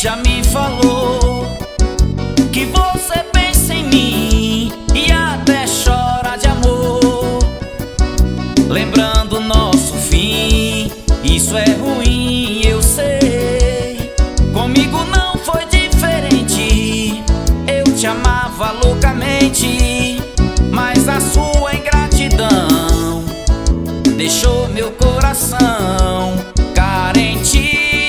já me falou que você pensa em mim e até chora de amor, lembrando nosso fim. Isso é ruim, eu sei. Comigo não foi diferente. Eu te amava loucamente, mas a sua ingratidão deixou meu coração carente.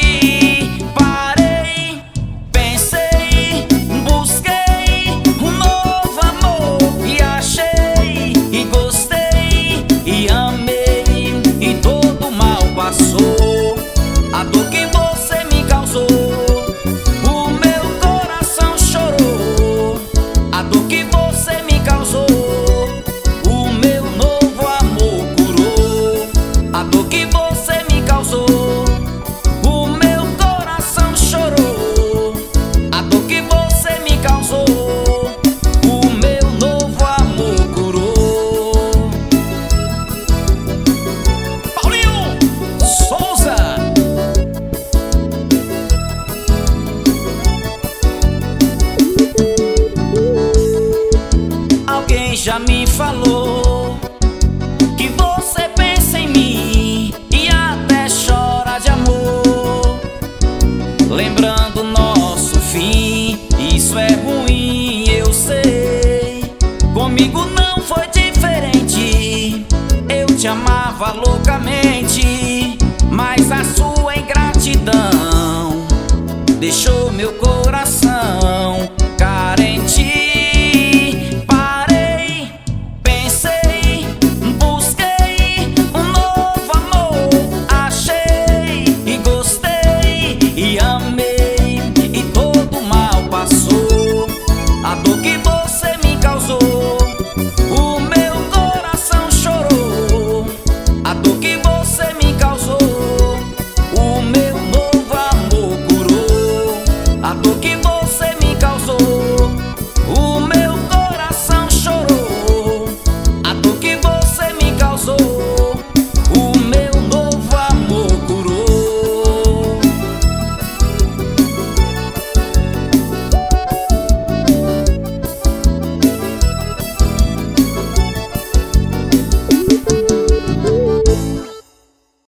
Parei, pensei, busquei um novo amor e achei, e gostei, e amei, e todo mal passou. A dor que você me causou, o meu coração chorou. A dor que você me causou, o meu novo amor curou. A dor que você me causou, o meu coração chorou. A dor que você me causou, o meu novo amor curou. Paulinho Souza. Alguém já me falou que você pensa em mim e até chora de amor, lembrando nosso fim. Isso é ruim, eu sei. Comigo não foi diferente. Eu te amava loucamente, mas a sua ingratidão deixou meu coração